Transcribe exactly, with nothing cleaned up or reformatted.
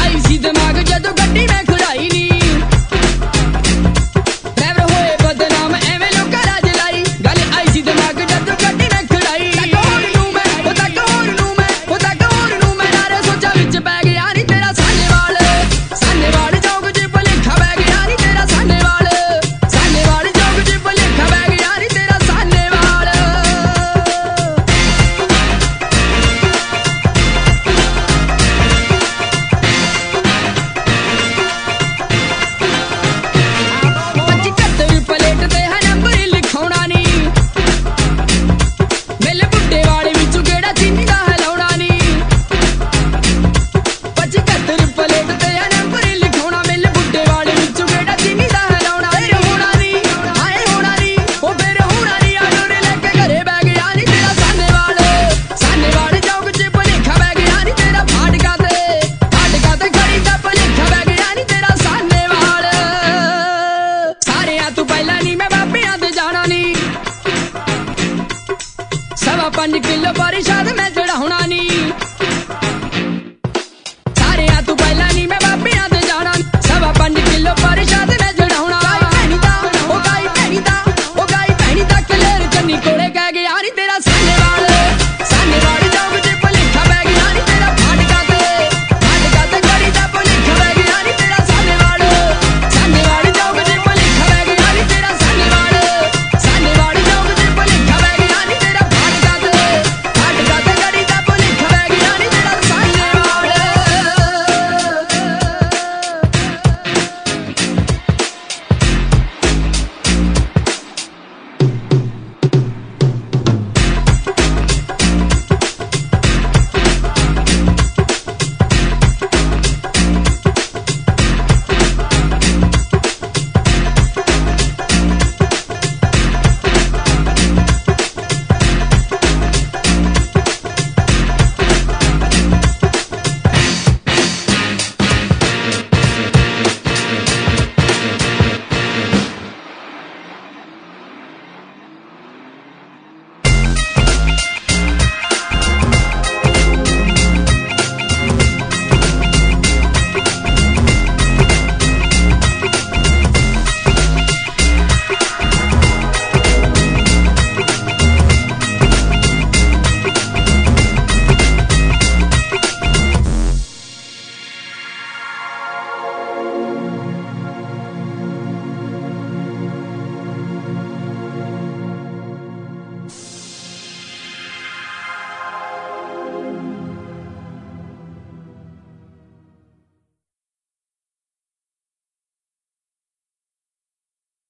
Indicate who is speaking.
Speaker 1: आई सी दिमाग जदों गड्डी मैं खड़ाई नी ड्राइवर होए बदनाम एवें लोकां राज लाई गल आई सी दिमाग जदों गड्डी मैं खड़ाई तक होर नूं मैं ओ तक होर नूं मैं ओ तक होर नूं मैं नारे सोचा विच पै गया नी तेरा सानेवाल सानेवाल चौक च भुलेखा पै गया नी तेरा सानेवाल सानेवाल चौक च भुलेखा पै गया नी तेरा सानेवाल पचहत्तर प्लेट ते है नंबर लिखाउणा नी मेले बुड्ढे वाले विचों केड़ा चीनी दा हिलाउणा नी पचहत्तर प्लेट ते